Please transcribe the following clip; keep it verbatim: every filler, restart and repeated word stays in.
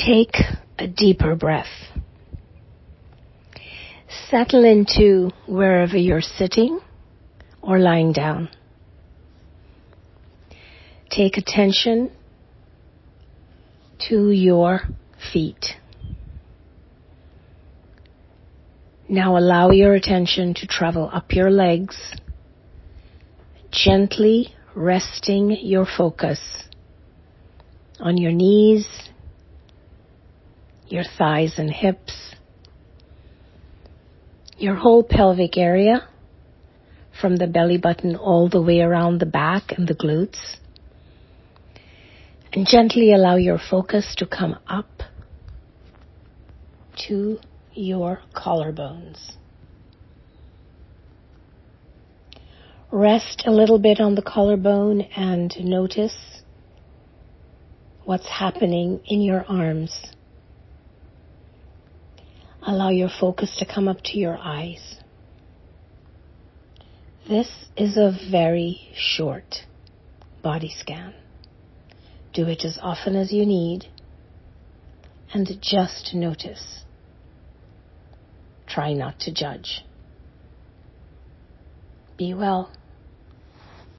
Take a deeper breath. Settle into wherever you're sitting or lying down. Take attention to your feet. Now allow your attention to travel up your legs, gently resting your focus on your knees, your thighs and hips, your whole pelvic area, from the belly button all the way around the back and the glutes. And gently allow your focus to come up to your collarbones. Rest a little bit on the collarbone and notice what's happening in your arms. Allow your focus to come up to your eyes. This is a very short body scan. Do it as often as you need and just notice. Try not to judge. Be well.